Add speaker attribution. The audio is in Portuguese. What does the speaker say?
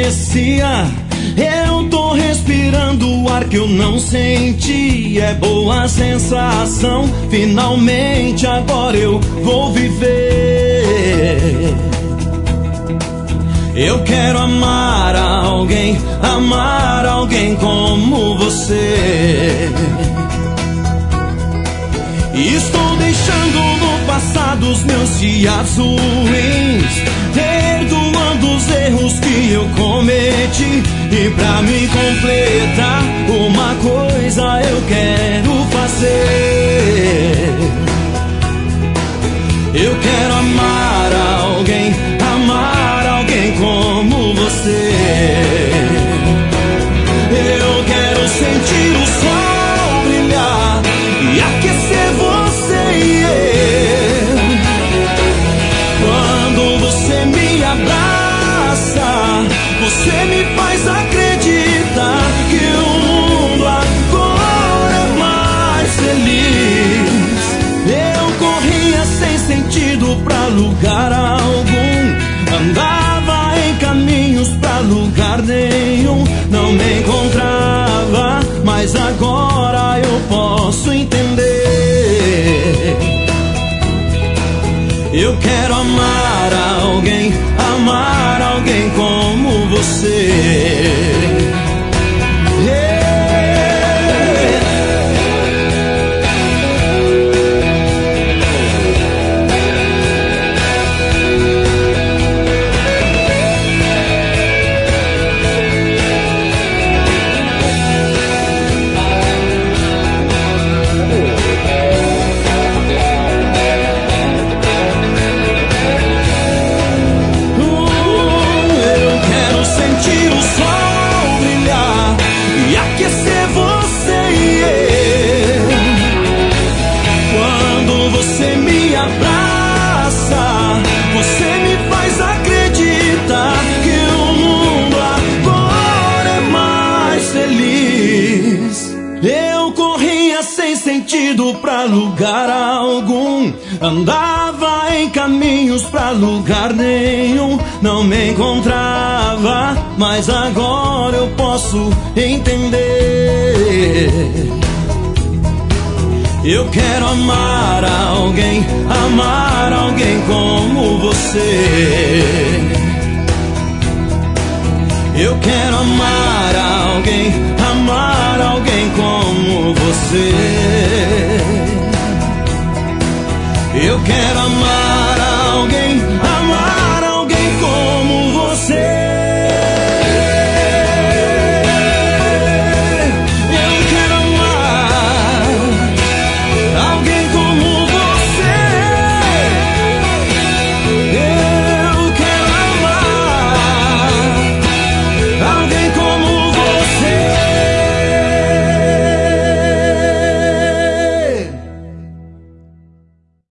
Speaker 1: conhecia. Eu tô respirando o ar que eu não senti. É boa a sensação, finalmente agora eu vou viver. Eu quero amar alguém como você. Estou deixando no passado os meus dias ruins, perdoando os erros que eu cometi. E pra me completar, uma coisa eu quero fazer. Eu quero amar alguém como você. Eu quero sentir o sol brilhar e aquecer você e eu. Quando você me abraça, você me faz acreditar que o mundo agora é mais feliz. Eu corria sem sentido pra lugar algum, andava em caminhos pra lugar nenhum, não me encontrava, mas agora eu posso entender. Eu quero amar alguém como você. Pra lugar algum, andava em caminhos pra lugar nenhum, não me encontrava, mas agora eu posso entender. Eu quero amar alguém como você. Eu quero amar alguém como você.